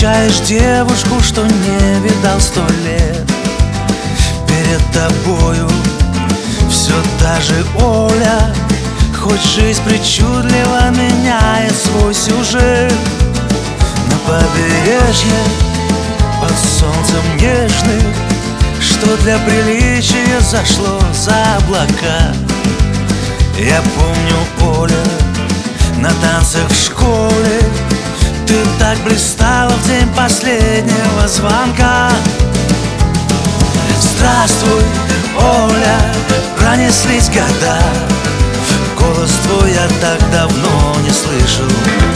встречаешь девушку, что не видал 100 лет. Перед тобою все та же Оля, хоть жизнь причудливо меняет свой сюжет. На побережье под солнцем нежным, что для приличия зашло за облака. Я помню, Оля, на танцах в школе ты так блистала в день последнего звонка. Здравствуй, Оля, пронеслись года, голос твой я так давно не слышал.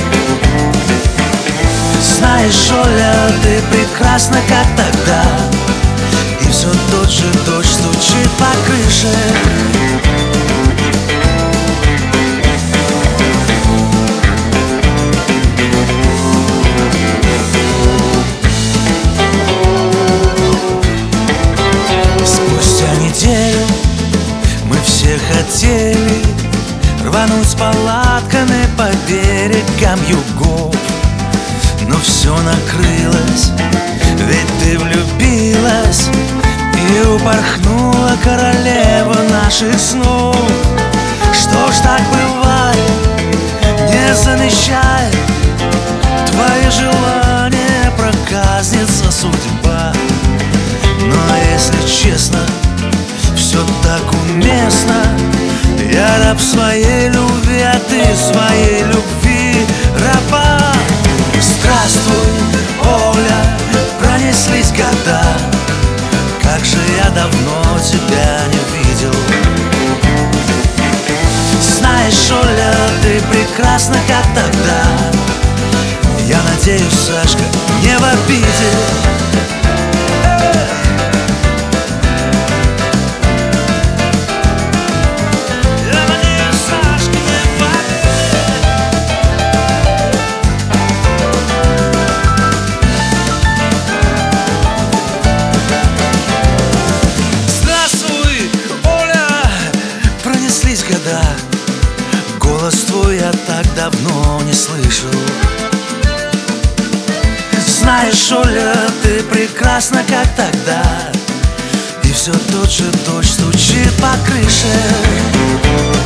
Знаешь, Оля, ты прекрасна, как тогда, и все тот же дождь стучит по крыше. Мы все хотели рвануть с палатками по берегам югов, но все накрылось, ведь ты влюбилась и упорхнула королева наших снов. Что ж, так бывает, не замечает твои желания, проказница судьба. Но если честно, все так уместно. Я раб своей любви, а ты своей любви раба. Здравствуй, Оля, пронеслись года, как же я давно тебя не видел. Знаешь, Оля, ты прекрасна, как тогда. Я надеюсь, Сашка, не в обиде. Года, голос твой я так давно не слышал. Знаешь, Оля, ты прекрасна, как тогда, и все тот же дождь стучит по крыше.